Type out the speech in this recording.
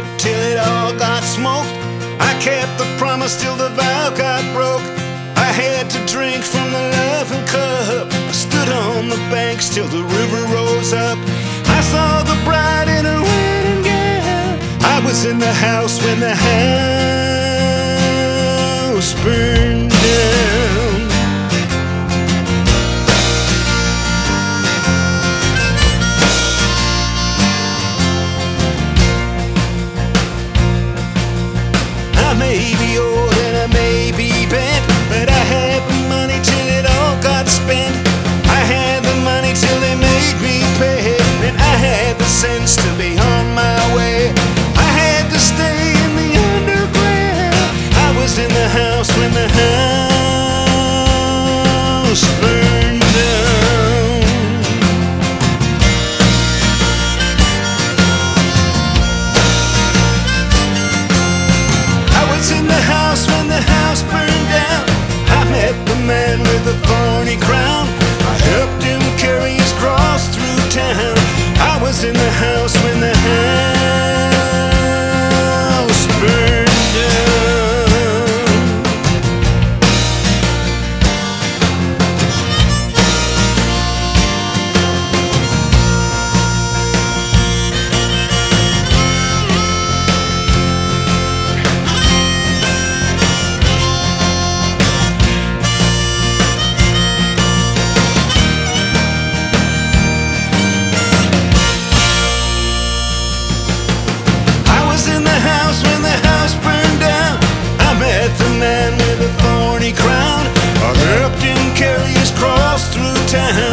sip till it all got smoked. I kept the promise till the vow got broke. I had to drink from the laughing cup. I stood on the banks till the river rose up. I saw the bride in her wedding gown. I was in the house when the house burned down. I may be old and I may be bent, but I had the money till it all got spent. I had the money till they made me pay, and I had the sense to be on my way. I had to stay in the underground. I was in the house when the house burned down. I was in the house when the house burned down. I met the man with the thorny crown. I helped him carry his cross through town. I was in the house when the house burned down. I was in the house when the house burned down. I met the man with a thorny crown. I helped him carry his cross through town.